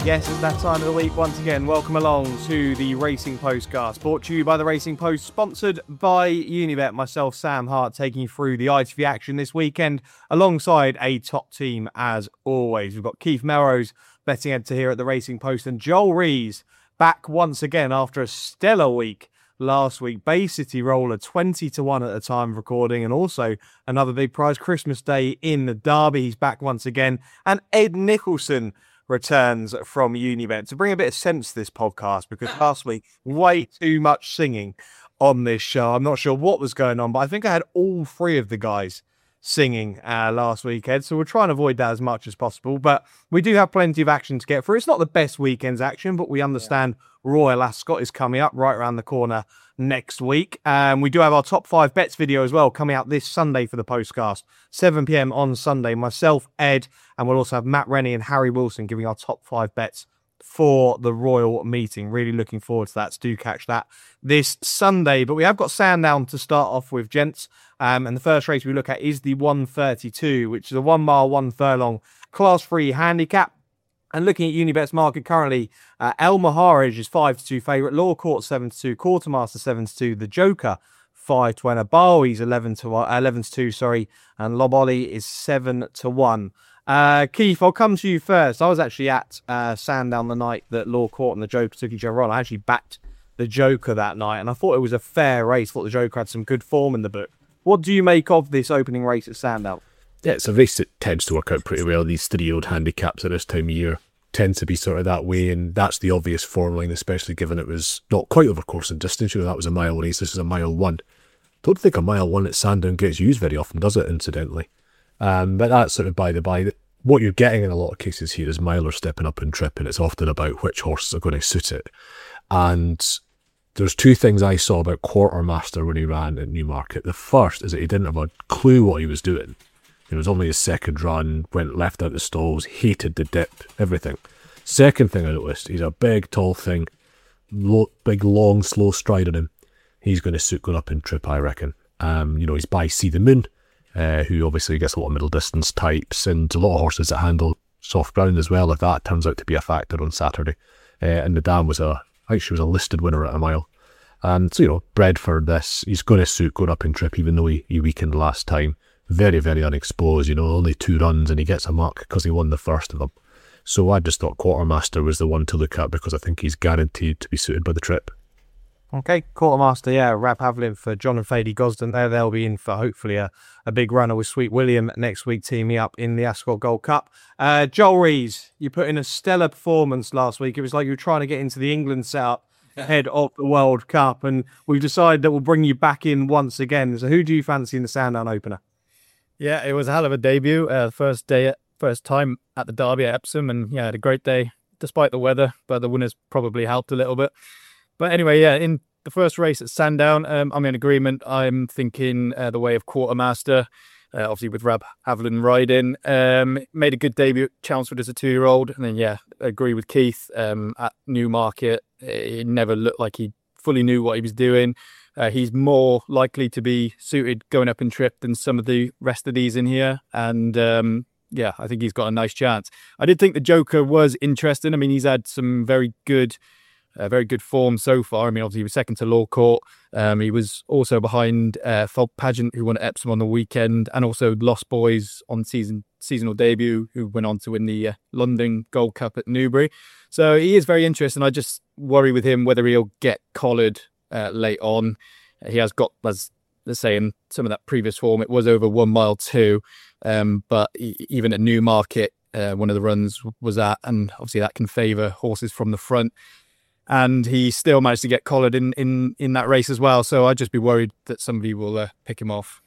Yes, it's that time of the week once again. Welcome along to the Racing Postcast, brought to you by the Racing Post, sponsored by Unibet. Myself, Sam Hart, taking you through the ITV action this weekend, alongside a top team as always. We've got Keith Melrose, betting editor here at the Racing Post, and Joel Rees back once again after a stellar week last week. Bay City Roller 20-1 at the time of recording, and also another big prize, Christmas Day in the Derby. He's back once again, and Ed Nicholson returns from Unibet to bring a bit of sense to this podcast, because last week, way too much singing on this show. I'm not sure what was going on, but I think I had all three of the guys singing last weekend, so we'll try and avoid that as much as possible. But we do have plenty of action to get through. It's not the best weekend's action, but we understand Royal Ascot is coming up right around the corner next week. We do have our top 5 bets video as well coming out this Sunday for the postcast, 7 p.m. on Sunday. Myself, Ed, and we'll also have Matt Rennie and Harry Wilson giving our top 5 bets for the Royal meeting. Really looking forward to that, so do catch that this Sunday. But we have got Sandown to start off with, gents. And the first race we look at is the 132, which is a 1 mile, 1 furlong Class 3 handicap. And looking at Unibet's market currently, El Maharaj is 5-2 favourite, Law Court 7-2, Quartermaster 7-2, The Joker 5-1, Bowie's 11-2, and Loboli is 7-1. Keith, I'll come to you first. I was actually at Sandown the night that Law Court and The Joker took each other on. I actually backed The Joker that night, and I thought it was a fair race. I thought The Joker had some good form in the book. What do you make of this opening race at Sandown? Yeah, it's a race that tends to work out pretty well. These 3-year-old handicaps at this time of year tend to be sort of that way, and that's the obvious form line, especially given it was not quite over course and distance. You know, that was a mile race. This is a mile 1. Don't think a mile 1 at Sandown gets used very often, does it, incidentally? But that's sort of by the by. What you're getting in a lot of cases here is milers stepping up and trip, and it's often about which horses are going to suit it. And there's 2 things I saw about Quartermaster when he ran at Newmarket. The first is that he didn't have a clue what he was doing. It was only his second run, went left out the stalls, hated the dip, everything. Second thing I noticed, he's a big, tall thing, big, long, slow stride on him. He's going to suit going up in trip, I reckon. He's by See the Moon, who obviously gets a lot of middle distance types, and a lot of horses that handle soft ground as well, if that turns out to be a factor on Saturday. And the Dam I think she was a listed winner at a mile. And so, bred for this, he's going to suit going up in trip, even though he weakened last time. Very, very unexposed, only 2 runs, and he gets a mark because he won the first of them. So I just thought Quartermaster was the one to look at, because I think he's guaranteed to be suited by the trip. Okay, Quartermaster, yeah, Rab Havlin for John and Fady Gosden there. They'll be in for hopefully a big runner with Sweet William next week, teaming up in the Ascot Gold Cup. Joel Rees, you put in a stellar performance last week. It was like you were trying to get into the England setup ahead of the World Cup, and we've decided that we'll bring you back in once again. So who do you fancy in the Sandown opener? Yeah, it was a hell of a debut. First time at the Derby at Epsom, and yeah, had a great day despite the weather, but the winners probably helped a little bit. But anyway, yeah, in the first race at Sandown, I'm in agreement. I'm thinking the way of Quartermaster, obviously with Rab Havlin riding. Made a good debut at Chelmsford as a 2-year-old, and then yeah, I agree with Keith. At Newmarket, it never looked like he fully knew what he was doing. He's more likely to be suited going up in trip than some of the rest of these in here. And I think he's got a nice chance. I did think the Joker was interesting. I mean, he's had some very good form so far. I mean, obviously he was second to Law Court. He was also behind Folk Pageant, who won at Epsom on the weekend, and also Lost Boys on seasonal debut, who went on to win the London Gold Cup at Newbury. So he is very interesting. I just worry with him whether he'll get collared late on. He has got, let's say, in some of that previous form, it was over 1 mile 2, but even at Newmarket, one of the runs was at, and obviously that can favour horses from the front, and he still managed to get collared in that race as well. So I'd just be worried that somebody will pick him off.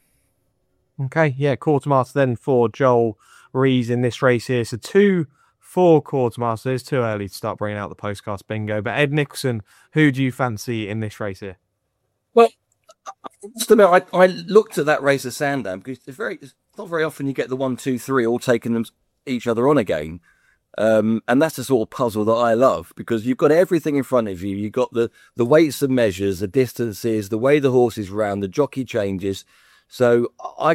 Okay, yeah, Quartermaster then for Joel Rees in this race here. So 2 for Quartermaster. It's too early to start bringing out the postcast bingo. But Ed Nicholson, who do you fancy in this race here? Well, just a minute, I looked at that race at Sandown, because it's not very often you get the 1, 2, 3 all taking them each other on again. And that's the sort of puzzle that I love, because you've got everything in front of you. You've got the weights and measures, the distances, the way the horses round, the jockey changes. So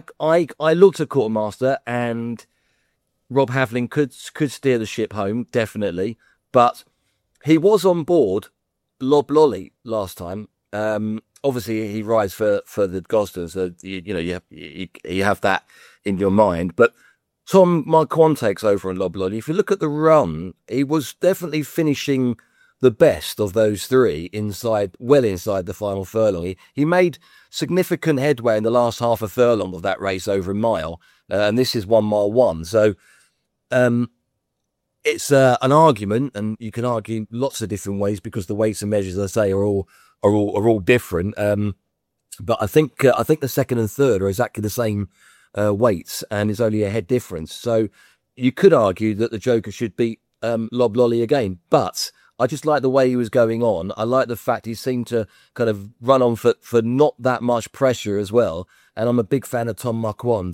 I looked at Quartermaster, and Rob Havlin could steer the ship home, definitely. But he was on board Lob Lolly last time. Obviously, he rides for the Gosden, so you have that in your mind. But Tom Marquand takes over on Lob Lolly. If you look at the run, he was definitely finishing the best of those three well inside the final furlong. He made significant headway in the last half a furlong of that race over a mile, and this is 1 mile 1. So it's an argument, and you can argue lots of different ways because the weights and measures, as I say, are all different. But I think the second and third are exactly the same weights, and it's only a head difference. So you could argue that the Joker should beat Lob Lolly again, but I just like the way he was going on. I like the fact he seemed to kind of run on for not that much pressure as well. And I'm a big fan of Tom Marquand.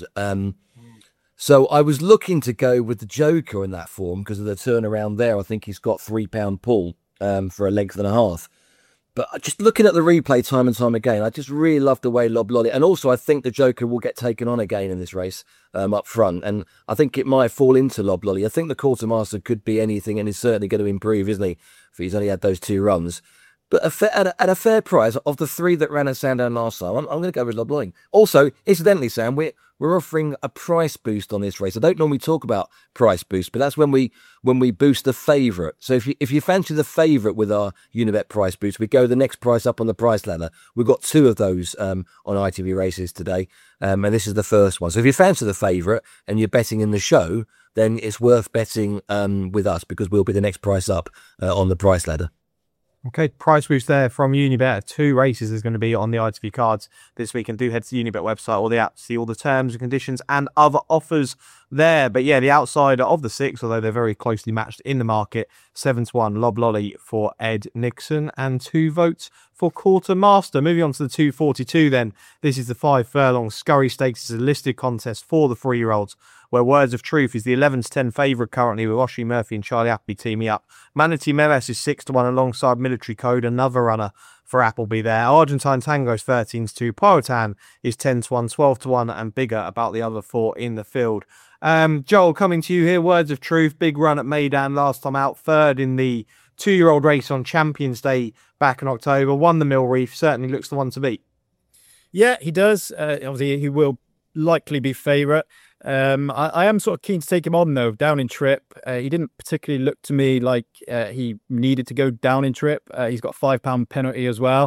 So I was looking to go with the Joker in that form because of the turnaround there. I think he's got £3 pull for a length and a half. But just looking at the replay time and time again, I just really love the way Lob Lolly. And also, I think the Joker will get taken on again in this race up front. And I think it might fall into Lob Lolly. I think the Quartermaster could be anything and is certainly going to improve, isn't he? If he's only had those 2 runs. But at a fair price, of the 3 that ran at Sandown last time, I'm going to go with Lob Lolly. Also, incidentally, Sam, we're offering a price boost on this race. I don't normally talk about price boost, but that's when we boost the favourite. So if you fancy the favourite with our Unibet price boost, we go the next price up on the price ladder. We've got 2 of those on ITV Races today, and this is the first one. So if you fancy the favourite and you're betting in the show, then it's worth betting with us because we'll be the next price up on the price ladder. Okay, price boost there from Unibet. 2 races is going to be on the ITV cards this week, and do head to the Unibet website or the app to see all the terms and conditions and other offers there. But yeah, the outsider of the 6, although they're very closely matched in the market, 7-1 Lob Lolly for Ed Nixon and 2 votes for Quartermaster. Moving on to the 242 then. This is the 5 furlong Scurry Stakes. Is a listed contest for the 3-year-olds, where Words of Truth is the 11-10 favourite currently, with Oshie Murphy and Charlie Appleby teaming up. Manatee Memes is 6-1 alongside Military Code, another runner for Appleby there. Argentine Tango is 13-2. Pyrotan is 10-1, 12-1, and bigger about the other 4 in the field. Joel, coming to you here. Words of Truth, big run at Meydan last time out, 3rd in the 2-year-old race on Champions Day back in October. Won the Mill Reef, certainly looks the one to beat. Yeah, he does. Obviously, he will likely be favourite. I am sort of keen to take him on, though, down in trip. He didn't particularly look to me like he needed to go down in trip. He's got a £5 penalty as well.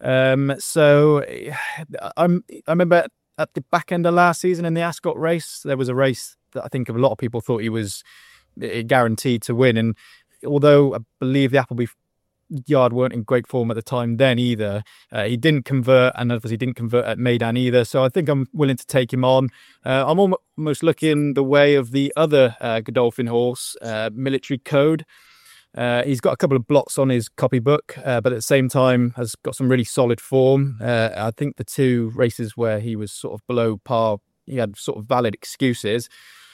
So I remember at the back end of last season in the Ascot race, there was a race that I think a lot of people thought he was guaranteed to win. And although I believe the Appleby yard weren't in great form at the time then either, he didn't convert, and obviously didn't convert at Meydan either, so I think I'm willing to take him on. I'm almost looking the way of the other Godolphin horse, Military Code. He's got a couple of blots on his copybook, but at the same time has got some really solid form. I think the 2 races where he was sort of below par, he had sort of valid excuses.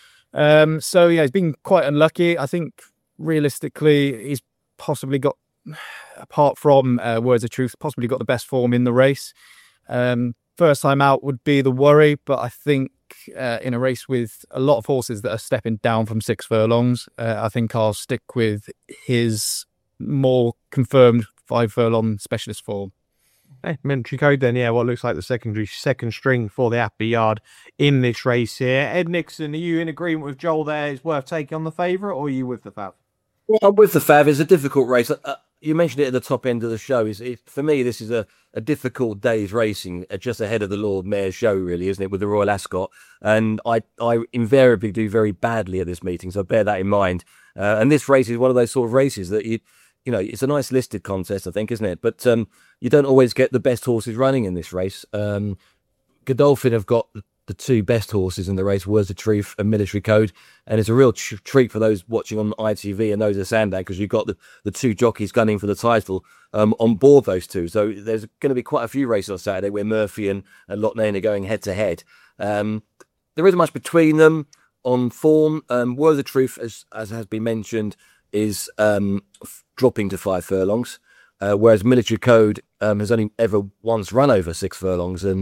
So yeah, he's been quite unlucky. I think realistically he's possibly got, apart from Words of Truth, possibly got the best form in the race. First time out would be the worry, but I think in a race with a lot of horses that are stepping down from 6 furlongs, I think I'll stick with his more confirmed 5 furlong specialist form. Hey, Military Code then, yeah, what looks like the second string for the Appleby yard in this race here. Ed Nixon, are you in agreement with Joel there? It's worth taking on the favourite, or are you with the Fav? Well, I'm with the Fav. It's a difficult race. You mentioned it at the top end of the show. For me, this is a difficult day's racing, just ahead of the Lord Mayor's show, really, isn't it, with the Royal Ascot? And I invariably do very badly at this meeting, so bear that in mind. And this race is one of those sort of races that you know, it's a nice listed contest, I think, isn't it? But you don't always get the best horses running in this race. Godolphin have got the 2 best horses in the race, Words of Truth and Military Code, and it's a real treat for those watching on ITV and those at Sandown, because you've got the 2 jockeys gunning for the title on board those 2. So there's going to be quite a few races on Saturday where Murphy and Loughnane are going head to head. There isn't much between them on form. Words of Truth, as has been mentioned, is dropping to 5 furlongs, whereas Military Code has only ever once run over 6 furlongs, and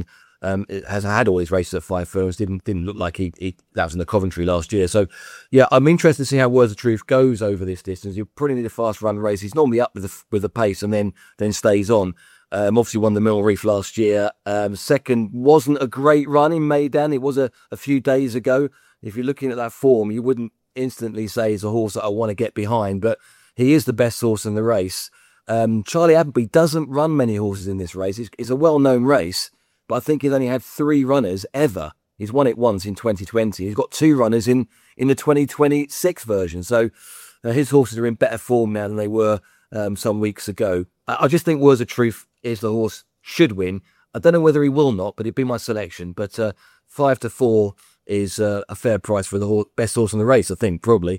It has had all his races at 5 furlongs. Didn't look like he that was in the Coventry last year. So, yeah, I'm interested to see how Words of Truth goes over this distance. You probably need a fast run race. He's normally up with the pace and then stays on. Obviously won the Mill Reef last year. Second wasn't a great run in Maidan. It was a few days ago. If you're looking at that form, you wouldn't instantly say he's a horse that I want to get behind, but he is the best horse in the race. Charlie Appleby doesn't run many horses in this race. It's a well-known race, but I think he's only had 3 runners ever. He's won it once in 2020. He's got 2 runners in the 2026 version. So his horses are in better form now than they were some weeks ago. I just think Words of Truth is the horse should win. I don't know whether he will not, but it'd be my selection. But 5-4 is a fair price for the best horse in the race, I think, probably.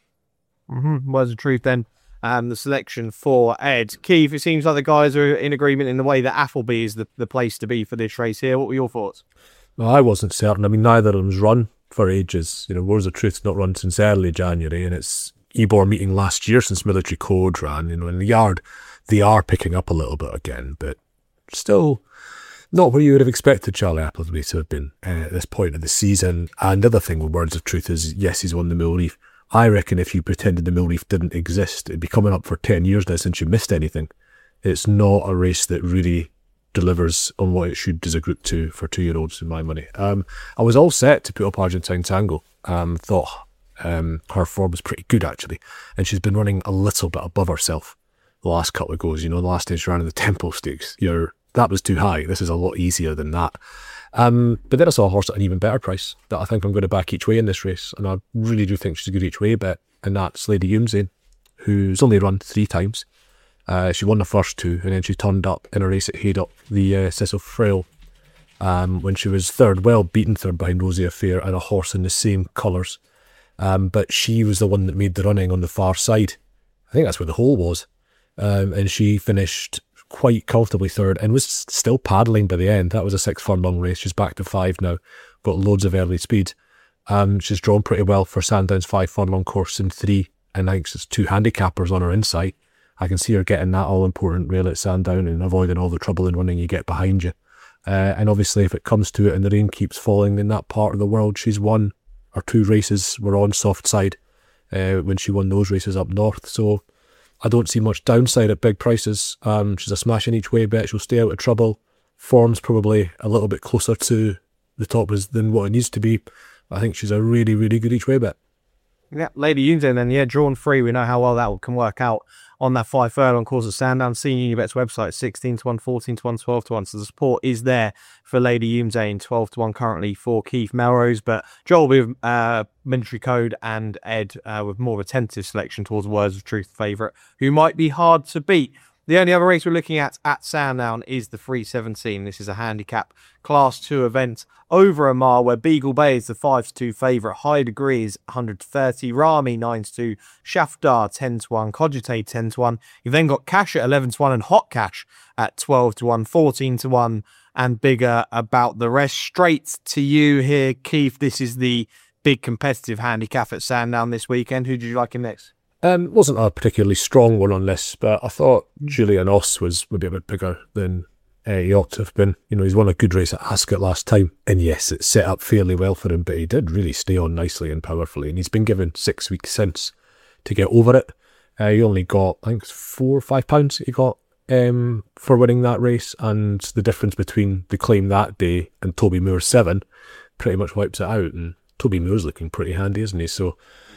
Words of Truth then. The selection for Ed. Keith, it seems like the guys are in agreement in the way that Appleby is the place to be for this race here. What were your thoughts? Well, I wasn't certain. I mean, neither of them's run for ages. Words of Truth's not run since early January, and it's Ebor meeting last year since Military Code ran. In the yard, they are picking up a little bit again, but still not where you would have expected Charlie Appleby to have been at this point of the season. And the other thing with Words of Truth is, yes, he's won the Mill Reef. I reckon if you pretended the Mill Reef didn't exist, it'd be coming up for 10 years now since you missed anything. It's not a race that really delivers on what it should as a Group 2 for 2-year-olds, in my money. I was all set to put up Argentine Tango. Thought her form was pretty good, actually. And she's been running a little bit above herself the last couple of goes. The last time she ran in the Temple Stakes, that was too high. This is a lot easier than that. But then I saw a horse at an even better price that I think I'm going to back each way in this race, and I really do think she's a good each way bet, and that's Lady Youmzain, who's only run 3 times. She won the first 2, and then she turned up in a race at Haydock, the Cecil Frail, when she was third, well beaten third behind Rosie Affair and a horse in the same colours. But she was the one that made the running on the far side. I think that's where the hole was. And she finished quite comfortably third and was still paddling by the end. That was a 6 furlong race. She's back to 5 now. Got loads of early speed. She's drawn pretty well for Sandown's 5 furlong course in 3, and I think there's 2 handicappers on her inside. I can see her getting that all-important rail at Sandown and avoiding all the trouble in running you get behind you. And obviously if it comes to it and the rain keeps falling in that part of the world, she's won her 2 races were on soft side when she won those races up north. So I don't see much downside at big prices. She's a smashing each way bet. She'll stay out of trouble. Form's probably a little bit closer to the top than what it needs to be. I think she's a really, really good each way bet. Yeah, Lady Youmzain then, drawn 3. We know how well that can work out on that 5 furlong course of Sandown. Seeing Unibet's website, 16-1, 14-1, 12-1. So the support is there for Lady Youmzain, 12-1 currently for Keith Melrose. But Joel with Military Code and Ed with more of a tentative selection towards Words of Truth favourite, who might be hard to beat. The only other race we're looking at Sandown is the 317. This is a handicap Class 2 event over a mile where Beagle Bay is the 5-2 favourite. High Degree is 130. Rami 9-2. Shafdar 10-1. Cogitate 10-1. You've then got Cash at 11-1 and Hot Cash at 12-1, 14-1 and bigger about the rest. Straight to you here, Keith. This is the big competitive handicap at Sandown this weekend. Who did you like in next? Wasn't a particularly strong one on this, but I thought Julian Oss was maybe a bit bigger than he ought to have been. He's won a good race at Ascot last time, and yes, it set up fairly well for him, but he did really stay on nicely and powerfully, and he's been given 6 weeks since to get over it. He only got, I think it's £4 or £5 he got for winning that race, and the difference between the claim that day and Toby Moore's 7 pretty much wipes it out, and Toby Moore's looking pretty handy, isn't he? So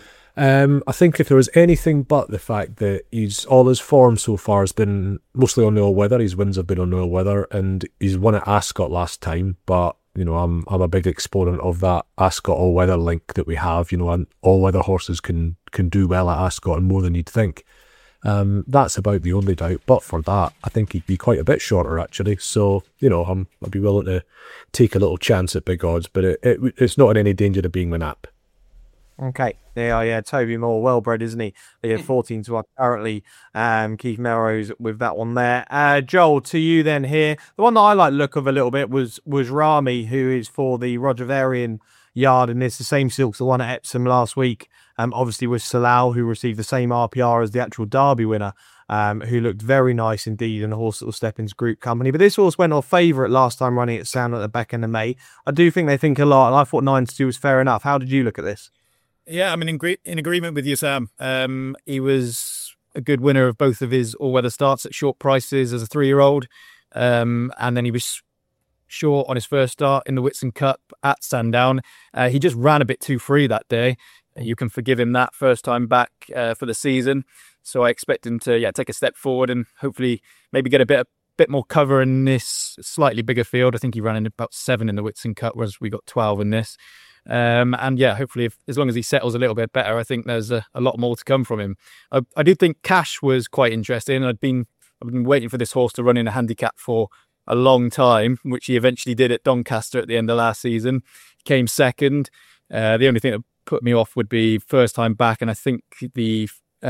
I think if there was anything but the fact that all his form so far has been mostly on the all-weather, his wins have been on the all-weather, and he's won at Ascot last time, but, I'm a big exponent of that Ascot all-weather link that we have, and all-weather horses can do well at Ascot and more than you'd think. That's about the only doubt, but for that, I think he'd be quite a bit shorter, actually, so, I'd be willing to take a little chance at big odds, but it's not in any danger of being my nap. Okay, yeah, Toby Moore, well bred, isn't he? They have 14-1 currently. Keith Melrose with that one there. Joel, to you then here. The one that I like the look of a little bit was Rami, who is for the Roger Varian yard, and it's the same silks, the one at Epsom last week. Obviously with Salau, who received the same RPR as the actual Derby winner who looked very nice indeed, and a horse that will step into group company. But this horse went off favourite last time running at Sound at the back end of May. I do think they think a lot, and I thought 9-2 was fair enough. How did you look at this? Yeah, I'm in agreement with you, Sam. He was a good winner of both of his all-weather starts at short prices as a 3-year-old. And then he was short on his first start in the Whitsun Cup at Sandown. He just ran a bit too free that day. You can forgive him that first time back for the season. So I expect him to take a step forward and hopefully maybe get a bit more cover in this slightly bigger field. I think he ran in about 7 in the Whitsun Cup, whereas we got 12 in this. Hopefully, as long as he settles a little bit better, I think there's a lot more to come from him. I do think Cash was quite interesting. I've been waiting for this horse to run in a handicap for a long time, which he eventually did at Doncaster at the end of last season. Came second. The only thing that put me off would be first time back, and I think the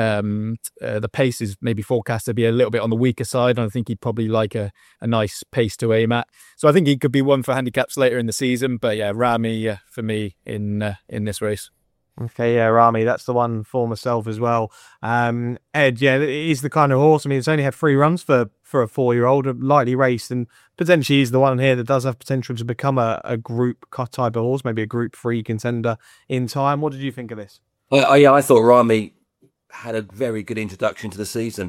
pace is maybe forecast to be a little bit on the weaker side, and I think he'd probably like a nice pace to aim at. So I think he could be one for handicaps later in the season. But yeah, Rami for me in this race. Okay, yeah, Rami, that's the one for myself as well. Ed, yeah, he's the kind of horse. I mean, it's only had 3 runs for a 4-year-old, lightly raced, and potentially he's the one here that does have potential to become a group type of horse, maybe a Group 3 contender in time. What did you think of this? I thought Rami had a very good introduction to the season.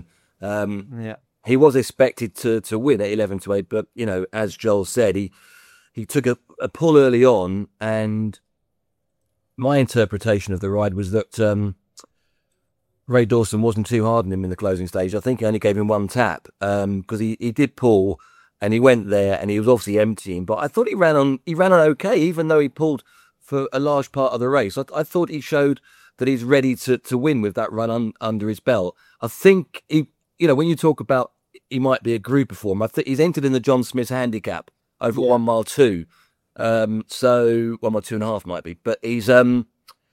He was expected to win at 11-8, but as Joel said, he took a pull early on, and my interpretation of the ride was that Ray Dawson wasn't too hard on him in the closing stage. I think he only gave him 1 tap because he did pull, and he went there, and he was obviously emptying. But I thought he ran on okay, even though he pulled for a large part of the race. I thought he showed that he's ready to win with that run under his belt. I think when you talk about he might be a grouper for him, I think he's entered in the John Smith handicap over 1 mile 2. So 1 mile 2.5 might be, but he's only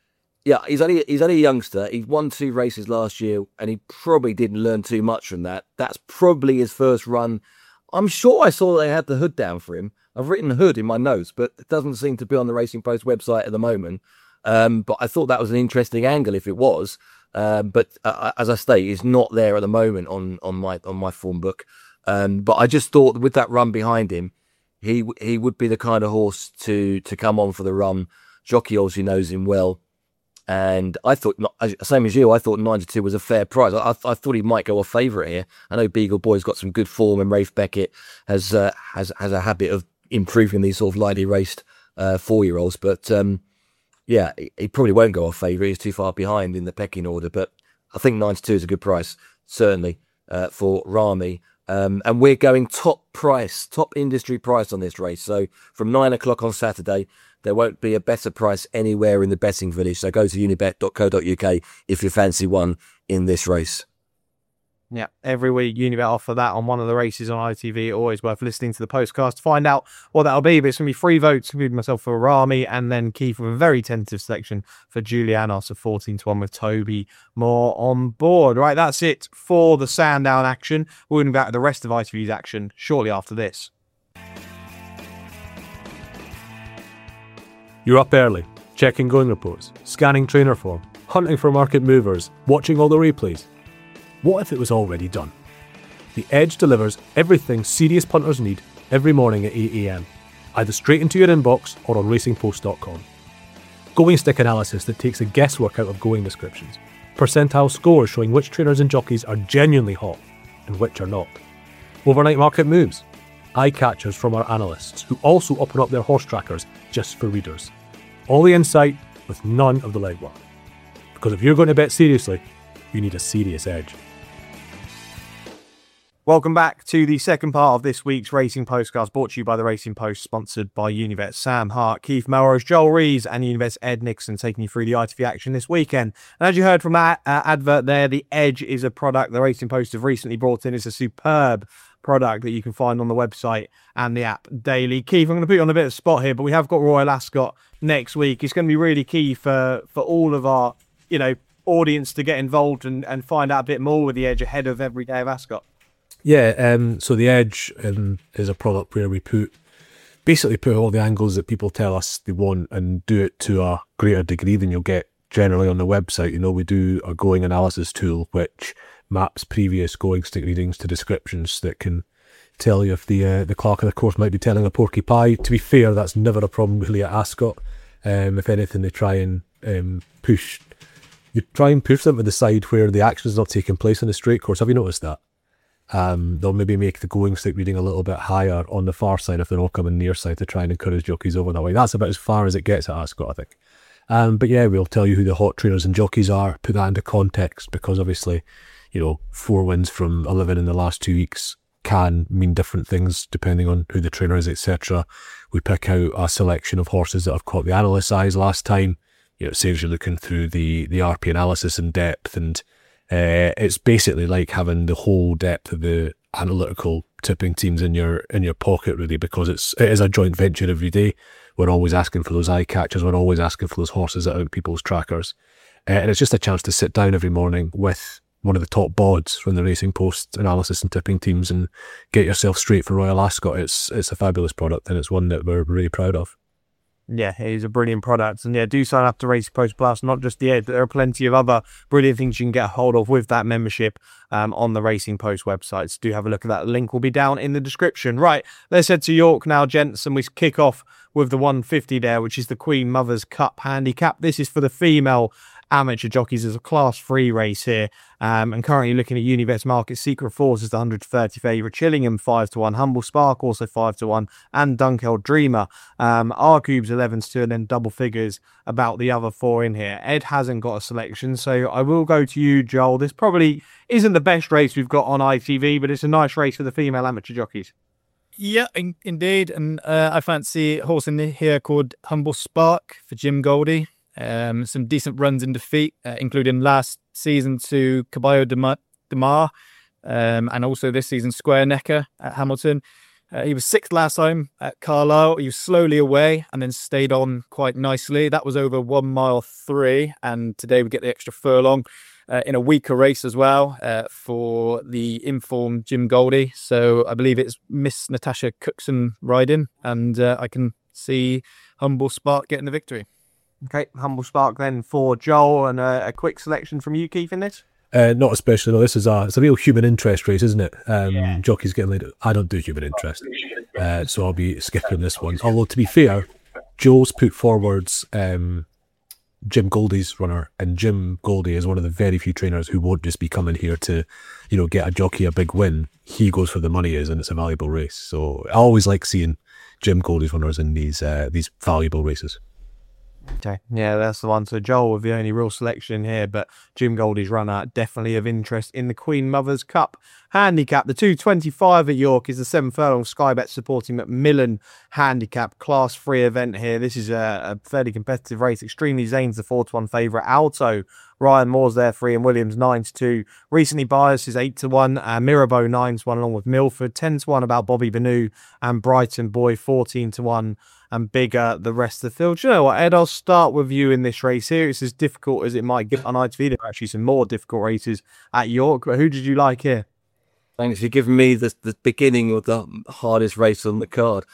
a youngster. He won 2 races last year, and he probably didn't learn too much from that. That's probably his first run. I'm sure I saw they had the hood down for him. I've written hood in my notes, but it doesn't seem to be on the Racing Post website at the moment. But I thought that was an interesting angle if it was. But as I say, it's not there at the moment on my form book. But I just thought with that run behind him, he would be the kind of horse to come on for the run. Jockey obviously knows him well. And I thought, same as you, I thought 9-2 was a fair price. I thought he might go off favourite here. I know Beagle Boy's got some good form, and Rafe Beckett has a habit of improving these sort of lightly raced 4-year-olds. But he probably won't go off favourite. He's too far behind in the pecking order. But I think 9-2 is a good price, certainly, for Rami. And we're going top industry price on this race. So from 9 o'clock on Saturday, there won't be a better price anywhere in the betting village. So go to unibet.co.uk if you fancy one in this race. Yeah, every week Unibet offer that on one of the races on ITV. Always worth listening to the postcast to find out what that'll be. But it's going to be 3 votes, including myself, for Rami, and then Keith with a very tentative selection for Julianos of 14-1 with Toby Moore on board. Right, that's it for the Sandown action. We're going to be back to the rest of ITV's action shortly after this. You're up early, checking going reports, scanning trainer form, hunting for market movers, watching all the replays. What if it was already done? The Edge delivers everything serious punters need every morning at 8 a.m, either straight into your inbox or on racingpost.com. Going stick analysis that takes the guesswork out of going descriptions. Percentile scores showing which trainers and jockeys are genuinely hot and which are not. Overnight market moves. Eye catchers from our analysts, who also open up their horse trackers just for readers. All the insight with none of the legwork. Because if you're going to bet seriously, you need a serious edge. Welcome back to the second part of this week's Racing Postcast, brought to you by the Racing Post, sponsored by Unibet. Sam Hart, Keith Melrose, Joel Rees and Unibet's Ed Nixon taking you through the ITV action this weekend. And as you heard from that advert there, the Edge is a product the Racing Post have recently brought in. It's a superb product that you can find on the website and the app daily. Keith, I'm going to put you on a bit of a spot here, but we have got Royal Ascot next week. It's going to be really key for all of our, audience to get involved and find out a bit more with the Edge ahead of every day of Ascot. Yeah, so the Edge is a product where we put all the angles that people tell us they want and do it to a greater degree than you'll get generally on the website. We do a going analysis tool, which maps previous going stick readings to descriptions that can tell you if the clerk of the course might be telling a porky pie. To be fair, that's never a problem really at Ascot. If anything, they try and push them to the side where the action is not taking place in the straight course. Have you noticed that? They'll maybe make the going stick reading a little bit higher on the far side if they're all coming near side to try and encourage jockeys over that way. That's about as far as it gets at Ascot, I think. But yeah, we'll tell you who the hot trainers and jockeys are, put that into context, because obviously, 4 wins from 11 in the last 2 weeks can mean different things depending on who the trainer is, etc. We pick out a selection of horses that have caught the analyst's eyes last time. It saves you looking through the RP analysis in depth, and it's basically like having the whole depth of the analytical tipping teams in your pocket, really, because it is a joint venture every day. We're always asking for those eye catchers. We're always asking for those horses that out people's trackers, and it's just a chance to sit down every morning with one of the top bods from the Racing Post analysis and tipping teams and get yourself straight for Royal Ascot. It's a fabulous product, and it's one that we're really proud of. Yeah, it is a brilliant product. And yeah, do sign up to Racing Post Plus, not just the Ed, but there are plenty of other brilliant things you can get a hold of with that membership on the Racing Post website. So do have a look at that. The link will be down in the description. Right, let's head to York now, gents, and we kick off with the 150 there, which is the Queen Mother's Cup handicap. This is for the female amateur jockeys. As a class 3 race here, and currently looking at Unibet's market. Secret Force is the 130 favourite, Chillingham 5-1, Humble Spark also 5-1, and Dunkeld Dreamer R-Cubes 11-2, and then double figures about the other 4 in here. Ed hasn't got a selection, so I will go to you, Joel. This probably isn't the best race we've got on ITV, but it's a nice race for the female amateur jockeys. Yeah, indeed, and I fancy a horse in here called Humble Spark for Jim Goldie. Some decent runs in defeat, including last season to Caballo de Mar, and also this season Square Necker at Hamilton. He was 6th last time at Carlisle. He was slowly away and then stayed on quite nicely. That was over 1 mile 3, and today we get the extra furlong in a weaker race as well for the informed Jim Goldie. So I believe it's Miss Natasha Cookson riding, and I can see Humble Spark getting the victory. Okay, Humble Spark then for Joel, and a quick selection from you, Keith, in this? Not especially. No, it's a real human interest race, isn't it? Yeah. Jockeys getting laid. I don't do human interest, so I'll be skipping this one. Although, to be fair, Joel's put forwards Jim Goldie's runner, and Jim Goldie is one of the very few trainers who won't just be coming here to, get a jockey a big win. He goes for the money and it's a valuable race. So I always like seeing Jim Goldie's runners in these valuable races. Okay, yeah, that's the one. So Joel with the only real selection here, but Jim Goldie's runner definitely of interest in the Queen Mother's Cup handicap. The 225 at York is the 7 furlong Sky Bet supporting Macmillan handicap class 3 event here. This is a fairly competitive race. Extremely Zane's the 4-1 favourite. Alto, Ryan Moore's there 3, and Williams 9-2. Recently Bias is 8-1. Mirabeau 9-1 along with Milford. 10-1 about Bobby Benu, and Brighton Boy 14-1. And bigger the rest of the field. You know what, Ed, I'll start with you in this race here. It's as difficult as it might get on ITV. There are actually some more difficult races at York, but who did you like here? Thanks for giving me the beginning of the hardest race on the card.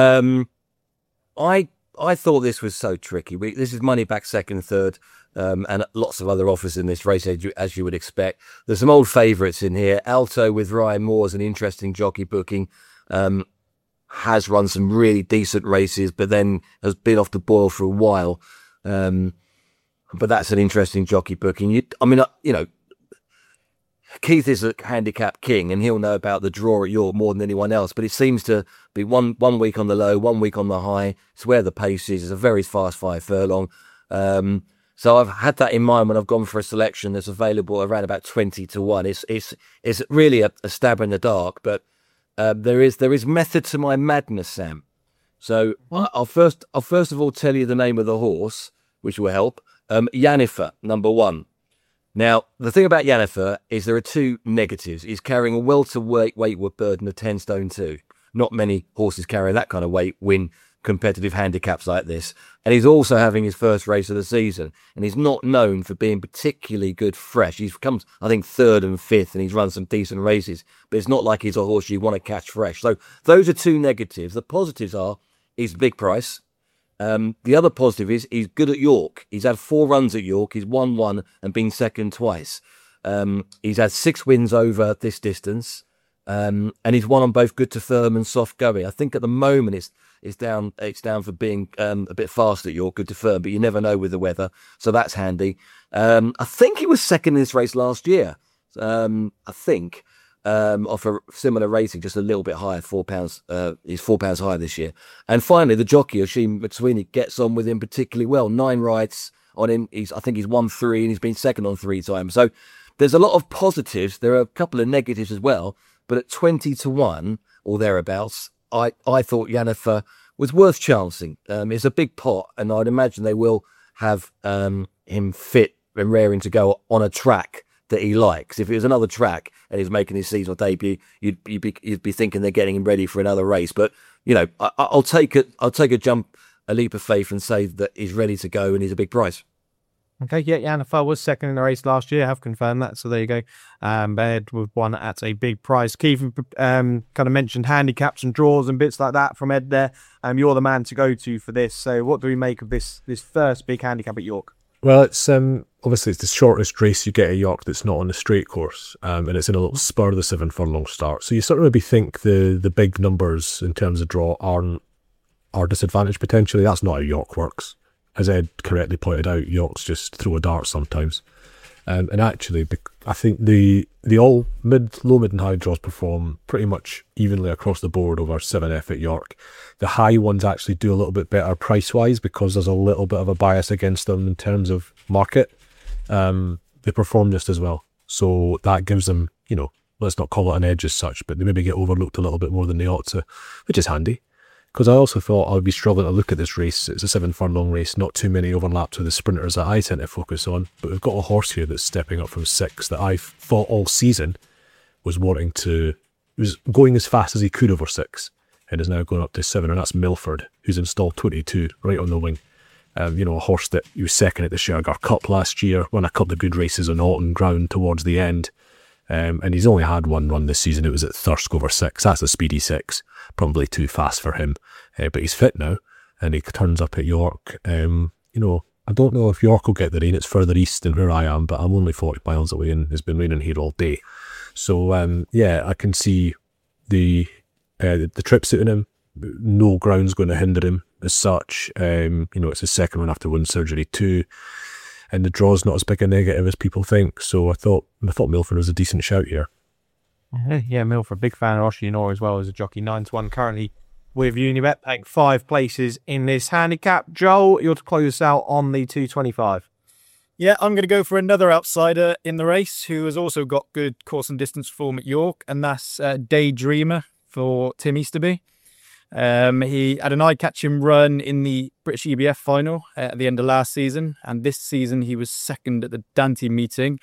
I thought this was so tricky. This is money back second, third, and lots of other offers in this race, as you would expect. There's some old favourites in here. Alto with Ryan Moore is an interesting jockey booking. Has run some really decent races, but then has been off the boil for a while. But that's an interesting jockey booking. Keith is a handicap king, and he'll know about the draw at York more than anyone else. But it seems to be one week on the low, 1 week on the high. It's where the pace is. It's a very fast 5 furlong. So I've had that in mind when I've gone for a selection that's available around about 20-1. It's really a stab in the dark, but there is method to my madness, Sam. So I'll first of all tell you the name of the horse, which will help. Yennefer, number 1. Now, the thing about Yennefer is there are 2 negatives. He's carrying a welterweight weightward burden of 10 stone 2. Not many horses carry that kind of weight win competitive handicaps like this. And he's also having his first race of the season. And he's not known for being particularly good fresh. He's come, I think, 3rd and 5th, and he's run some decent races. But it's not like he's a horse you want to catch fresh. So those are 2 negatives. The positives are he's big price. The other positive is he's good at York. He's had 4 runs at York. He's won 1 and been second twice. He's had 6 wins over this distance, and he's won on both good to firm and soft going. I think at the moment it's down for being a bit fast at York, good to firm, but you never know with the weather, so that's handy. I think he was second in this race last year. I think. Off a similar racing, just a little bit higher, £4. He's £4 higher this year. And finally, the jockey Oisin Matswini gets on with him particularly well. 9 rides on him. I think he's won 3 and he's been second on 3 times. So there's a lot of positives. There are a couple of negatives as well. But at 20-1 or thereabouts, I thought Yennefer was worth chancing. It's a big pot, and I'd imagine they will have him fit and raring to go on a track that he likes. If it was another track and he's making his seasonal debut, you'd be thinking they're getting him ready for another race. But I'll take a leap of faith and say that he's ready to go and he's a big price. Okay, yeah, Yennefer was second in the race last year. I have confirmed that, so there you go. Ed with one at a big price. Keith kind of mentioned handicaps and draws and bits like that from Ed there. You're the man to go to for this. So what do we make of this first big handicap at York? Well, it's obviously it's the shortest race you get at York that's not on the straight course, and it's in a little spur of the 7 furlong start. So you sort of maybe think the big numbers in terms of draw are disadvantaged potentially. That's not how York works. As Ed correctly pointed out, Yorks just throw a dart sometimes. And actually, I think the all low, mid and high draws perform pretty much evenly across the board over 7F at York. The high ones actually do a little bit better price-wise because there's a little bit of a bias against them in terms of market. They perform just as well. So that gives them, let's not call it an edge as such, but they maybe get overlooked a little bit more than they ought to, which is handy. Because I also thought I would be struggling to look at this race. It's a 7 furlong race, not too many overlaps with the sprinters that I tend to focus on. But we've got a horse here that's stepping up from 6 that I thought all season was going as fast as he could over 6 and is now going up to 7, and that's Milford, who's installed 22 right on the wing. A horse that he was second at the Shergar Cup last year, won a couple of good races on Alton ground towards the end. And he's only had one run this season. It was at Thirsk over 6. That's a speedy 6. Probably too fast for him. But he's fit now, and he turns up at York. I don't know if York will get the rain. It's further east than where I am, but I'm only 40 miles away, and it's been raining here all day. So, I can see the trip suiting him. No ground's going to hinder him as such. It's his second one after wound surgery too. And the draw's not as big a negative as people think. So I thought Milford was a decent shout here. Yeah, Milford, big fan of Oisin Orr as well as a jockey. 9-1 currently with Unibet, paying 5 places in this handicap. Joel, you're to close us out on the 225. Yeah, I'm going to go for another outsider in the race who has also got good course and distance form at York, and that's Daydreamer for Tim Easterby. He had an eye-catching run in the British EBF final at the end of last season, and this season he was second at the Dante meeting.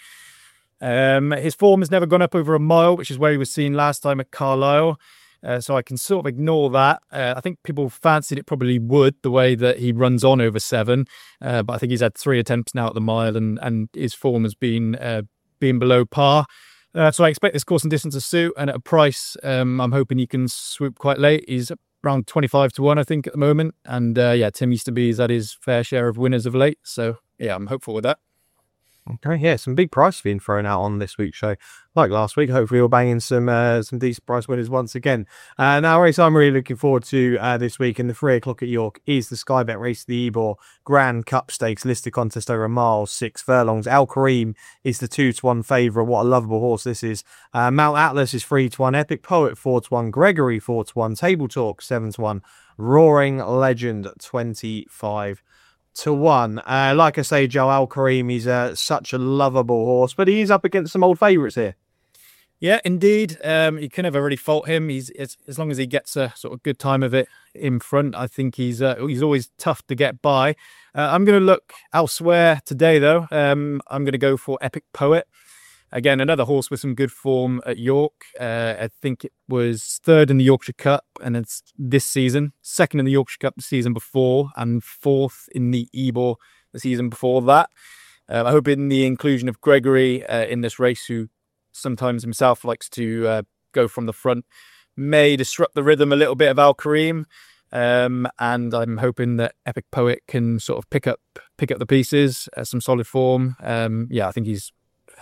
His form has never gone up over a mile, which is where he was seen last time at Carlisle, so I can sort of ignore that. I think people fancied it probably would, the way that he runs on over 7, but I think he's had 3 attempts now at the mile, and his form has been below par. So I expect this course and distance to suit, and at a price, I'm hoping he can swoop quite late. He's around 25-1, I think, at the moment. And Tim Easterby's had his fair share of winners of late. So yeah, I'm hopeful with that. Okay, yeah, some big prices being thrown out on this week's show. Like last week, hopefully we're banging some decent price winners once again. Now, a race I'm really looking forward to this week in the 3 o'clock at York is the Sky Bet race, the Ebor Grand Cup Stakes, listed contest over a mile, 6 furlongs. Al Kareem is the 2-1 favourite. What a lovable horse this is. Mount Atlas is 3-1. Epic Poet 4-1. Gregory 4-1. Table Talk 7-1. Roaring Legend 25-1. Like I say, Joe, Al Kareem, he's such a lovable horse, but he is up against some old favourites here. Yeah, indeed. You can never really fault him. As long as he gets a sort of good time of it in front, I think he's always tough to get by. I'm going to look elsewhere today, though. I'm going to go for Epic Poet. Again, another horse with some good form at York. I think it was 3rd in the Yorkshire Cup, and it's this season. 2nd in the Yorkshire Cup the season before, and 4th in the Ebor the season before that. I hope in the inclusion of Gregory in this race, who sometimes himself likes to go from the front, may disrupt the rhythm a little bit of Al Kareem. And I'm hoping that Epic Poet can sort of pick up the pieces, some solid form. I think he's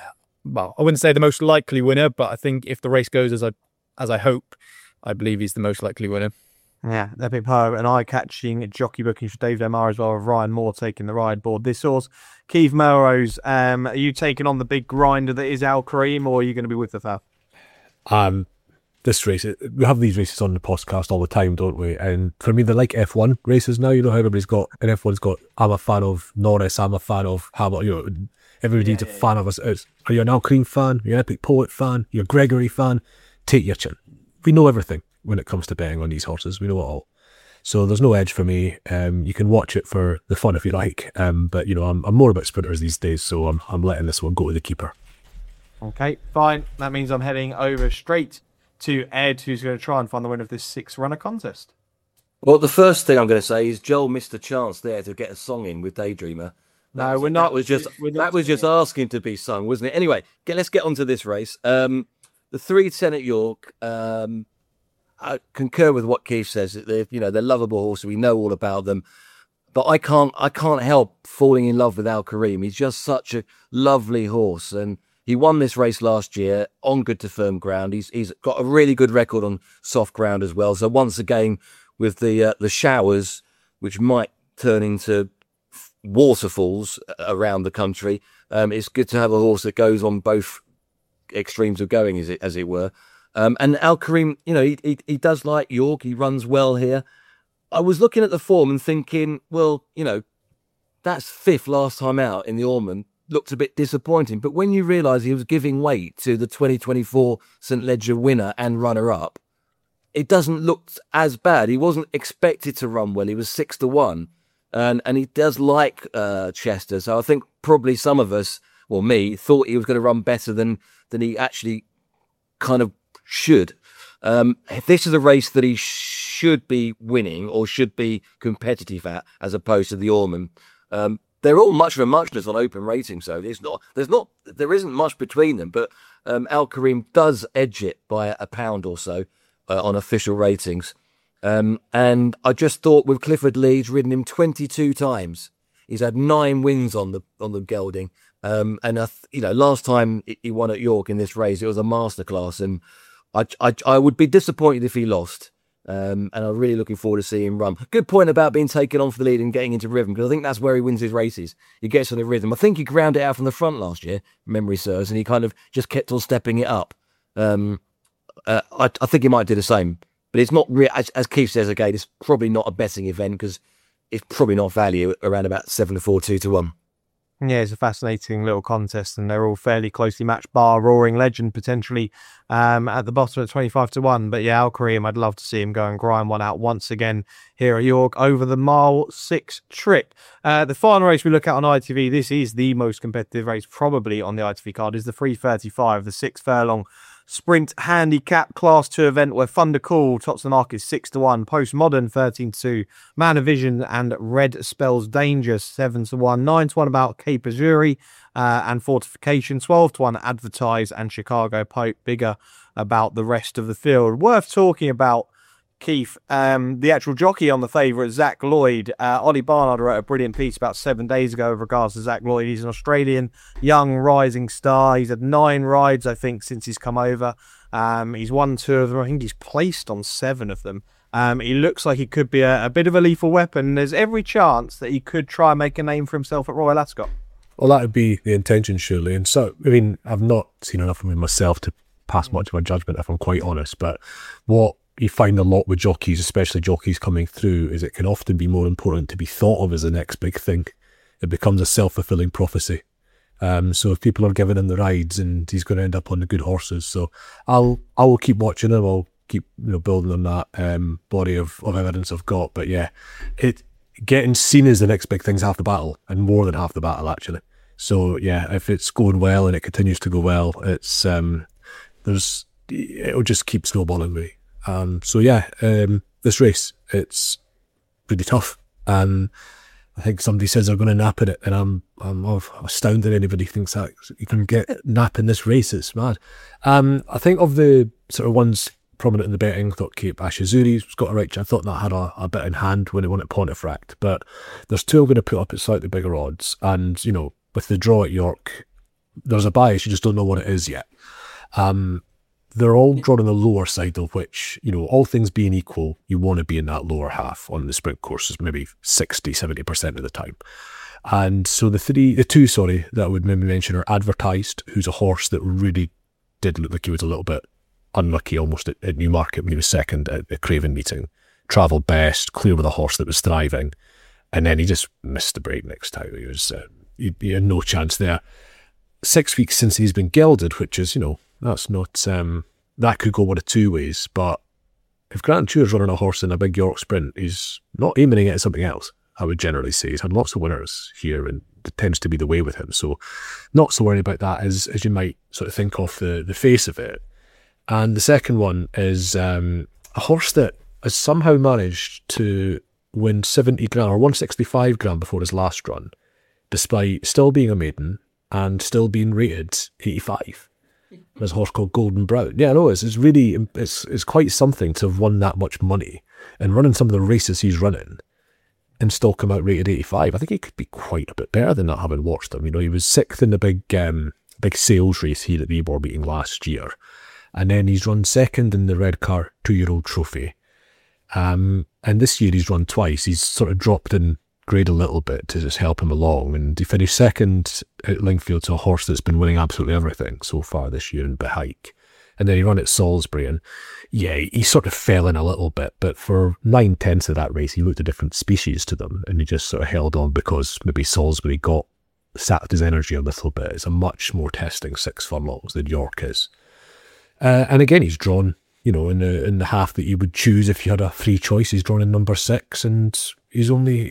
well, I wouldn't say the most likely winner, but I think if the race goes as I hope, I believe he's the most likely winner. Yeah, that'd be an eye-catching jockey booking for David O'Meara as well, with Ryan Moore taking the ride board. This horse, Keith Melrose, are you taking on the big grinder that is Al Kareem, or are you going to be with the Fav? This race, we have these races on the podcast all the time, don't we? And for me, they're like F1 races now. You know how everybody's got, and F1's got, I'm a fan of Norris, I'm a fan of Hamilton, everybody's a fan of us. Are you an Al Kareem fan? Are you an Epic Poet fan? You're a Gregory fan? Take your chin. We know everything when it comes to betting on these horses. We know it all. So there's no edge for me. You can watch it for the fun if you like. But, I'm more about sprinters these days, so I'm letting this one go to the keeper. Okay, fine. That means I'm heading over straight to Ed, who's going to try and find the winner of this 6-runner contest. Well, the first thing I'm going to say is Joel missed a chance there to get a song in with Daydreamer. No, we're not. That was just asking to be sung, wasn't it? Anyway, let's get on to this race. The 3:10 at York. I concur with what Keith says. They're lovable horses. We know all about them, but I can't help falling in love with Al Kareem. He's just such a lovely horse, and he won this race last year on good to firm ground. He's got a really good record on soft ground as well. So once again, with the showers, which might turn into waterfalls around the country, it's good to have a horse that goes on both extremes of going, as it were. And Al Kareem, he does like York. He runs well here. I was looking at the form and thinking, well, that's fifth last time out in the Ormond. Looked a bit disappointing. But when you realise he was giving weight to the 2024 St Ledger winner and runner-up, it doesn't look as bad. He wasn't expected to run well. He was 6-1. And he does like Chester. So I think probably some of us, well, me, thought he was going to run better than he actually kind of should. This is a race that he should be winning or should be competitive at, as opposed to the Ormond. They're all much of a muchness on open rating, so there isn't much between them. But Al Kareem does edge it by a pound or so on official ratings. And I just thought with Clifford Lee, he's ridden him 22 times. He's had 9 wins on the gelding. And last time he won at York in this race, it was a masterclass, and I would be disappointed if he lost. And I'm really looking forward to seeing him run. Good point about being taken on for the lead and getting into rhythm, because I think that's where he wins his races. He gets to the rhythm. I think he ground it out from the front last year, memory serves, and he kind of just kept on stepping it up. I think he might do the same, but it's not as Keith says again. It's probably not a betting event because it's probably not value around about 7-4, 2-1. Yeah, it's a fascinating little contest, and they're all fairly closely matched, bar Roaring Legend potentially at the bottom at 25-1. But yeah, Al Kareem, I'd love to see him go and grind one out once again here at York over the mile 6 trip. The final race we look at on ITV, this is the most competitive race probably on the ITV card, is the 3:35, the 6 furlong sprint handicap class 2 event where Thunder Cool tops the market 6-1, Postmodern 13-2, Man of Vision and Red Spells Danger 7-1, 9-1 about Cape Azuri and Fortification, 12-1 Advertise, and Chicago Pope bigger about the rest of the field. Worth talking about, Keith, the actual jockey on the favourite, Zach Lloyd. Ollie Barnard wrote a brilliant piece about 7 days ago with regards to Zach Lloyd. He's an Australian young rising star. He's had 9 rides, I think, since he's come over. He's won 2 of them. I think he's placed on 7 of them. He looks like he could be a bit of a lethal weapon. There's every chance that he could try and make a name for himself at Royal Ascot. Well, that would be the intention, surely. And so, I've not seen enough of him myself to pass much of a judgment, if I'm quite honest. But what you find a lot with jockeys, especially jockeys coming through, is it can often be more important to be thought of as the next big thing. It becomes a self-fulfilling prophecy. So if people are giving him the rides, and he's going to end up on the good horses. So I will keep watching him. I'll keep building on that body of evidence I've got. But yeah, getting seen as the next big thing's half the battle, and more than half the battle actually. So yeah, if it's going well and it continues to go well, it'll just keep snowballing me. So yeah, this race, it's pretty tough, and I think somebody says they're going to nap in it, and I'm astounded anybody thinks that you can get nap in this race. It's mad. I think of the sort of ones prominent in the betting, I thought Cape Ashazuri's got a right. I thought that had a bit in hand when it won at Pontefract, but there's 2 I'm going to put up at slightly bigger odds, and with the draw at York, there's a bias, you just don't know what it is yet. They're all drawn on the lower side, of which, all things being equal, you want to be in that lower half on the sprint courses, maybe 60-70% of the time. And so the two that I would maybe mention are Advertised, who's a horse that really did look like he was a little bit unlucky almost at Newmarket when he was second at the Craven meeting. Travelled best, clear with a horse that was thriving, and then he just missed the break next time. He had no chance there. 6 weeks since he's been gelded, which is, that's not, that could go one of two ways, but if Grant Ture's running a horse in a big York sprint, he's not aiming at something else, I would generally say. He's had lots of winners here, and it tends to be the way with him, so not so worried about that as you might sort of think off the face of it. And the second one is a horse that has somehow managed to win 70 grand or 165 grand before his last run, despite still being a maiden and still being rated 85. There's a horse called Golden Brown. Yeah, no, it's really, it's quite something to have won that much money and running some of the races he's running and still come out rated 85. I think he could be quite a bit better than that, having watched him. He was sixth in the big sales race here at the Ebor meeting last year. And then he's run second in the Redcar 2-year-old trophy. And this year he's run twice. He's sort of dropped in grade a little bit to just help him along. And he finished second at Lingfield to a horse that's been winning absolutely everything so far this year in Behike. And then he ran at Salisbury, and yeah, he sort of fell in a little bit, but for 9/10 of that race, he looked a different species to them, and he just sort of held on because maybe Salisbury sapped his energy a little bit. It's a much more testing 6 furlongs than York is. And again, he's drawn, in the half that you would choose if you had a free choice. He's drawn in number 6, and he's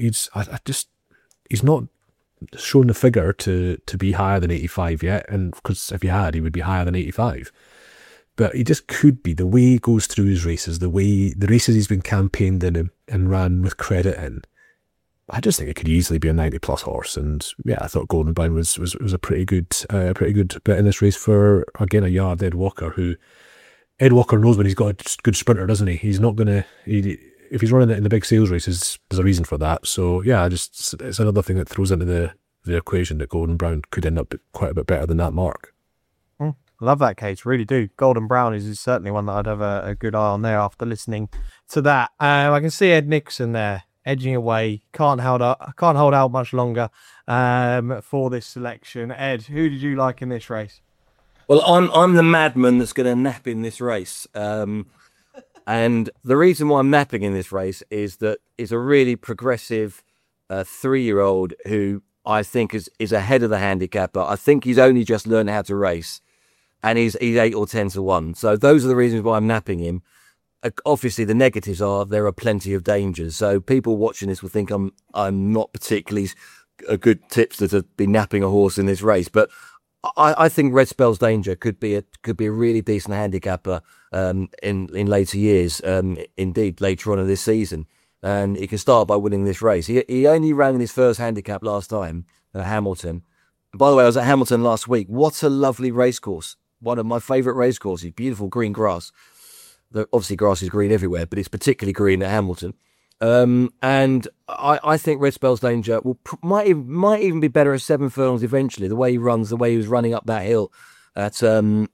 not shown the figure to be higher than 85 yet, and because if he had, he would be higher than 85. But he just could be, the way he goes through his races, the races he's been campaigned in and ran with credit in. I just think it could easily be a 90+ horse, and yeah, I thought Golden Brown was a pretty good bit in this race for, again, a yard Ed Walker, who Ed Walker knows when he's got a good sprinter, doesn't he? He's not gonna, if he's running it in the big sales races, there's a reason for that. So yeah, it's another thing that throws into the equation that Golden Brown could end up quite a bit better than that mark. Love that case, really do. Golden Brown is certainly one that I'd have a good eye on there after listening to that. I can see Ed Nixon there edging away. Can't hold out much longer for this selection. Ed, who did you like in this race? Well, I'm the madman that's going to nap in this race. And the reason why I'm napping in this race is that it's a really progressive 3-year-old who I think is ahead of the handicapper. I think he's only just learned how to race, and he's 8 or 10 to 1. So those are the reasons why I'm napping him. Obviously, the negatives are there are plenty of dangers. So people watching this will think I'm not particularly a good tipster to be napping a horse in this race, but I think Red Spells Danger could be a really decent handicapper in later years. Indeed, later on in this season, and he can start by winning this race. He only ran in his first handicap last time at Hamilton. And by the way, I was at Hamilton last week. What a lovely racecourse! One of my favourite racecourses. Beautiful green grass. Obviously, grass is green everywhere, but it's particularly green at Hamilton. And I think Red Spells Danger might even be better at 7 furlongs eventually. The way he runs, the way he was running up that hill I sound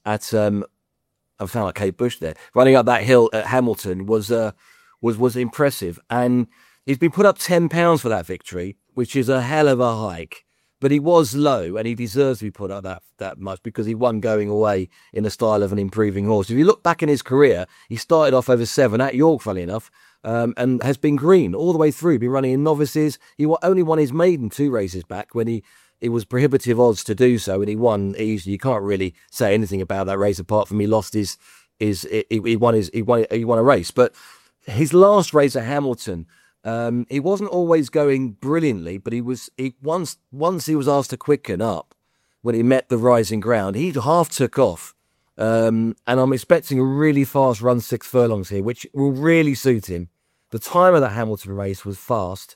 like Kate Bush there. Running up that hill at Hamilton was impressive, and he's been put up £10 for that victory, which is a hell of a hike. But he was low, and he deserves to be put up that much because he won going away in the style of an improving horse. If you look back in his career, he started off over 7 at York, funnily enough, and has been green all the way through. Been running in novices. He only won his maiden 2 races back when it was prohibitive odds to do so, and he won easily. You can't really say anything about that race apart from he lost he won a race. But his last race at Hamilton, he wasn't always going brilliantly, but once he was asked to quicken up when he met the rising ground, he half took off. And I'm expecting a really fast run 6 furlongs here, which will really suit him. The time of that Hamilton race was fast.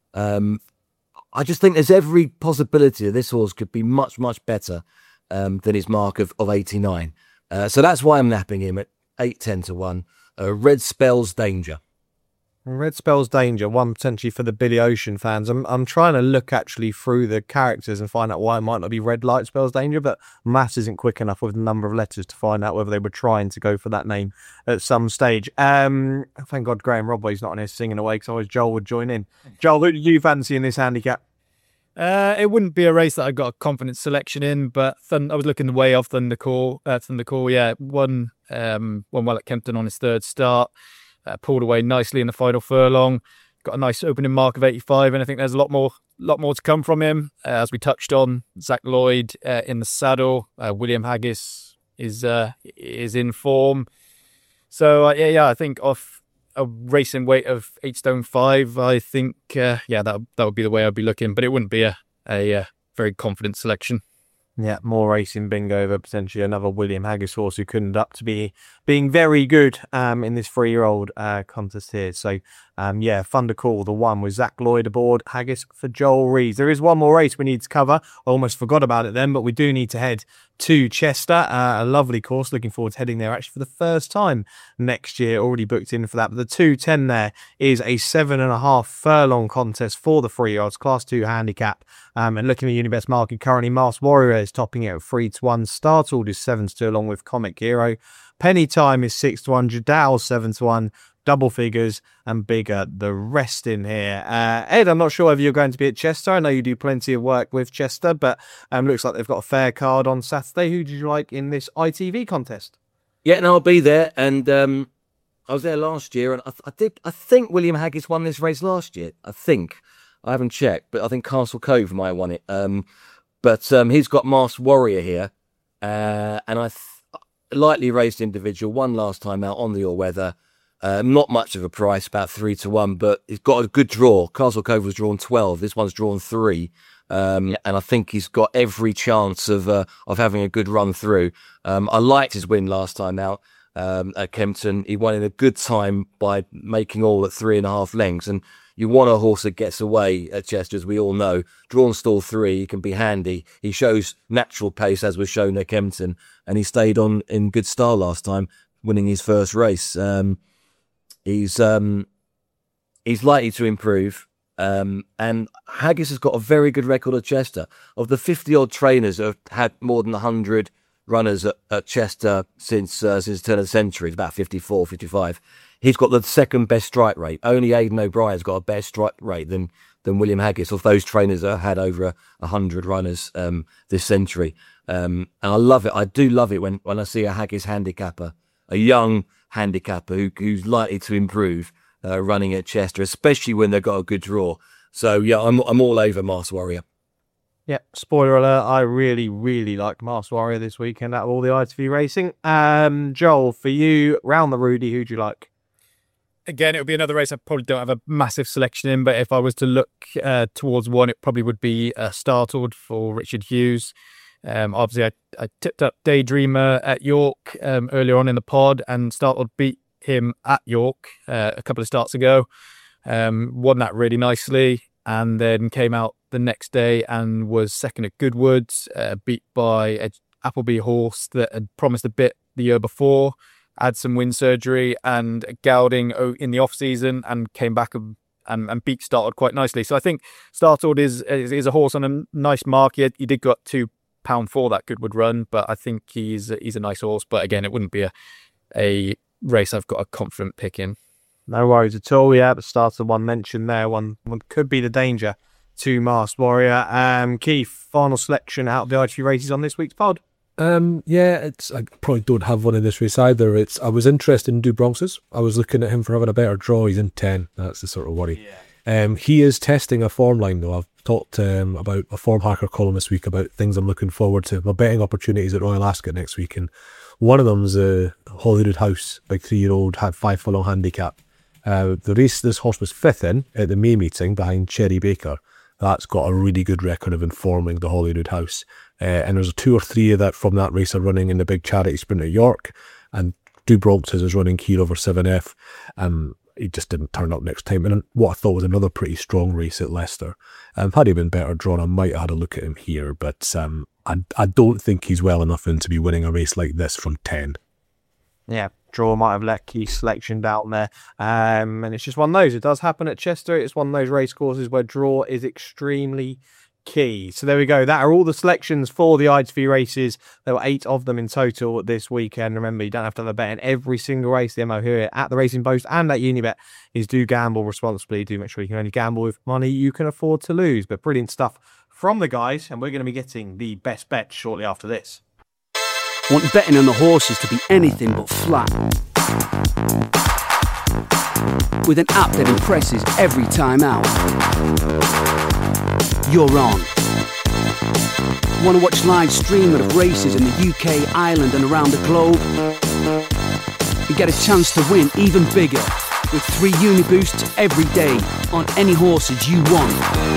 I just think there's every possibility that this horse could be much, much better than his mark of 89. So that's why I'm napping him at 8-10 to 1. Red Spells Danger. Red spells danger, one potentially for the Billy Ocean fans. I'm trying to look actually through the characters and find out why it might not be red light spells danger, but maths isn't quick enough with the number of letters to find out whether they were trying to go for that name at some stage. Thank God Graham Rodway's not on here singing away, because otherwise Joel would join in. Joel, who do you fancy in this handicap? It wouldn't be a race that I got a confident selection in, but I was looking the way of Thundercall. Yeah, won well at Kempton on his third start. Pulled away nicely in the final furlong. Got a nice opening mark of 85, and I think there's a lot more to come from him. As we touched on, Zach Lloyd in the saddle. William Haggis is in form. So I think off a racing weight of 8 stone 5, I think that would be the way I'd be looking. But it wouldn't be a very confident selection. Yeah, more racing bingo over potentially another William Haggis horse who couldn't up to being very good in this 3-year-old contest here. So, Thundercall, the one with Zach Lloyd aboard, Haggis for Joel Rees. There is one more race we need to cover. I almost forgot about it then, but we do need to head to Chester. A lovely course. Looking forward to heading there actually for the first time next year. Already booked in for that. But the 2:10 there is a 7.5 furlong contest for the 3-year-olds, Class 2 handicap. And looking at the Unibet market currently, Masked Warrior is topping it at 3-1. Startled is 7-2 along with Comic Hero. Penny Time is 6-1. Jadal 7-1. Double figures and bigger the rest in here. Ed, I'm not sure whether you're going to be at Chester. I know you do plenty of work with Chester, but looks like they've got a fair card on Saturday. Who did you like in this ITV contest? Yeah, no, I'll be there. And I was there last year, and I think William Haggis won this race last year. I think. I haven't checked, but I think Castle Cove might have won it. But he's got Masked Warrior here, and lightly raced individual, won last time out on the all-weather. Not much of a price, about 3-1, but he's got a good draw. Castle Cove was drawn 12. This one's drawn 3. And I think he's got every chance of having a good run through. I liked his win last time out at Kempton. He won in a good time by making all at 3.5 lengths. And you want a horse that gets away at Chester, as we all know. Drawn stall 3, he can be handy. He shows natural pace, as was shown at Kempton. And he stayed on in good style last time, winning his first race. He's likely to improve, and Haggis has got a very good record at Chester. Of the 50-odd trainers who have had more than 100 runners at Chester since the turn of the century, it's about 54, 55. He's got the second best strike rate. Only Aidan O'Brien's got a better strike rate than William Haggis, of those trainers that have had over 100 runners this century. And I love it. I do love it when I see a Haggis handicapper, a young handicapper who's likely to improve running at Chester, especially when they've got a good draw. So yeah, I'm all over Masked Warrior. Yeah, spoiler alert, I really, really liked Masked Warrior this weekend out of all the ITV racing. Joel, for you, round the Rudy, who'd you like? Again, it would be another race I probably don't have a massive selection in, but if I was to look towards one, it probably would be Startled for Richard Hughes. Obviously, I tipped up Daydreamer at York earlier on in the pod, and Startled beat him at York a couple of starts ago. Won that really nicely, and then came out the next day and was second at Goodwood's, beat by an Appleby horse that had promised a bit the year before, had some wind surgery and gelding in the off season, and came back and beat Startled quite nicely. So I think Startled is a horse on a nice mark. He did go up £2 for that Goodwood run, but I think he's a nice horse. But again, it wouldn't be a race I've got a confident pick in. No worries at all. Yeah, the start of one mentioned there. One could be the danger to Masked Warrior. Keith, final selection out of the ITV races on this week's pod. I probably don't have one in this race either. I was interested in Du Bronx's. I was looking at him for having a better draw. He's in 10. That's the sort of worry. Yeah. He is testing a form line though. I've talked about a form hacker column this week about things I'm looking forward to. My betting opportunities at Royal Ascot next week, and one of them's Holyrood House, big 3-year-old, had 5 furlong handicap. The race this horse was 5th in at the May meeting behind Cherry Baker. That's got a really good record of informing the Holyrood House. And there's 2 or 3 of that from that race are running in the big charity sprint at York. And Du Bronx's is running Key over 7F. He just didn't turn up next time. And what I thought was another pretty strong race at Leicester. Had he been better drawn, I might have had a look at him here. But I don't think he's well enough in to be winning a race like this from 10. Yeah, Draw might have let Keith's selection down there. And it's just one of those. It does happen at Chester. It's one of those race courses where draw is extremely key. So there we go. That are all the selections for the ITV races. There were 8 of them in total this weekend. Remember, you don't have to have a bet in every single race. The MO here at the Racing Post and at Unibet is do gamble responsibly. Do make sure you can only gamble with money you can afford to lose. But brilliant stuff from the guys, and we're going to be getting the best bet shortly after this. Want betting on the horses to be anything but flat? With an app that impresses every time out. You're on. Want to watch live streaming of races in the UK, Ireland and around the globe? And get a chance to win even bigger with 3 Uniboosts every day on any horses you want.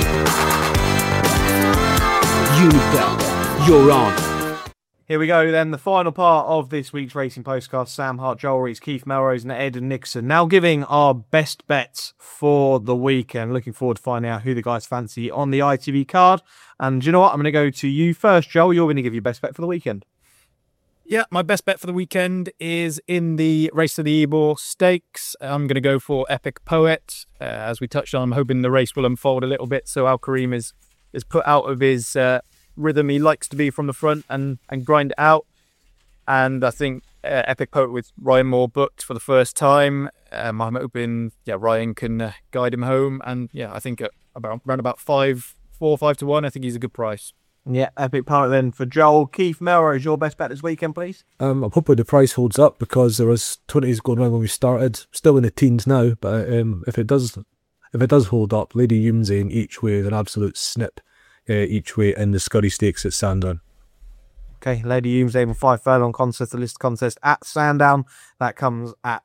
Unibet. You're on. Here we go then, the final part of this week's Racing Postcard. Sam Hart, Joel Rees, Keith Melrose and Ed Nixon now giving our best bets for the weekend. Looking forward to finding out who the guys fancy on the ITV card. And do you know what? I'm going to go to you first, Joel. You're going to give your best bet for the weekend. Yeah, my best bet for the weekend is in the Race to the Ebor Stakes. I'm going to go for Epic Poet. As we touched on, I'm hoping the race will unfold a little bit so Al Karim is put out of his rhythm he likes to be from the front and grind it out. And I think Epic Poet with Ryan Moore booked for the first time. I'm hoping Ryan can guide him home. And I think around about 4-5 to 1, I think he's a good price. Yeah, Epic Poet then for Joel. Keith Melrose, your best bet this weekend, please. I'm hoping the price holds up because there was 20s going around when we started. Still in the teens now, but if it does hold up, Lady Yumzane each way is an absolute snip. Each way in the Scurry Stakes at Sandown. Okay, Lady Yumzane 5 furlong contest, the list contest at Sandown. That comes at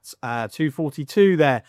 2:42 there.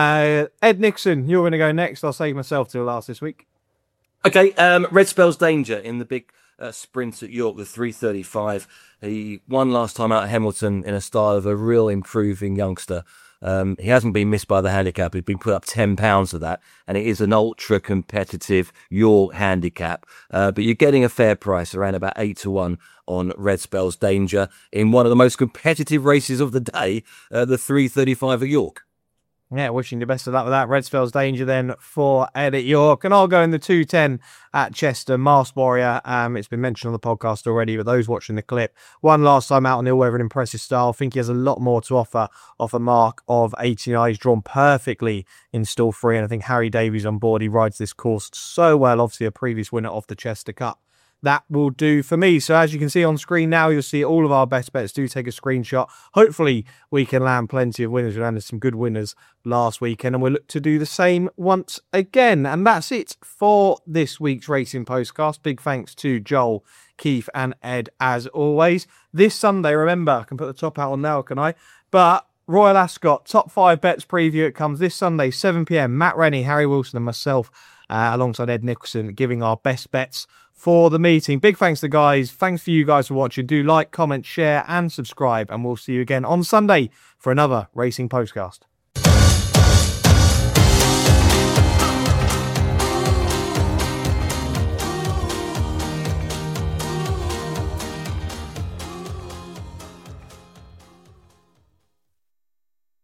Ed Nixon, you're going to go next. I'll save myself to last this week. Okay, Red Spells Danger in the big sprint at York, the 3:35. He won last time out at Hamilton in a style of a real improving youngster. He hasn't been missed by the handicap. He's been put up £10 for that, and it is an ultra competitive York handicap. But you're getting a fair price, around about 8 to 1 on Red Spells Danger in one of the most competitive races of the day, the 3:35 at York. Yeah, wishing you best of luck with that. Red Spells Danger then for Ed at York. And I'll go in the 2:10 at Chester. Masked Warrior. It's been mentioned on the podcast already, but those watching the clip, won last time out on Ill Weather, an impressive style. I think he has a lot more to offer off a mark of 89. He's drawn perfectly in stall 3. And I think Harry Davies on board. He rides this course so well. Obviously a previous winner of the Chester Cup. That will do for me. So as you can see on screen now, you'll see all of our best bets. Do take a screenshot. Hopefully we can land plenty of winners. We landed some good winners last weekend and we'll look to do the same once again. And that's it for this week's Racing Postcast. Big thanks to Joel, Keith and Ed as always. This Sunday, remember, I can put the top out on now, can I? But Royal Ascot top 5 bets preview. It comes this Sunday, 7 p.m. Matt Rennie, Harry Wilson and myself alongside Ed Nicholson giving our best bets for the meeting. Big thanks to the guys. Thanks for you guys for watching. Do like, comment, share and subscribe, and we'll see you again on Sunday for another Racing Postcast.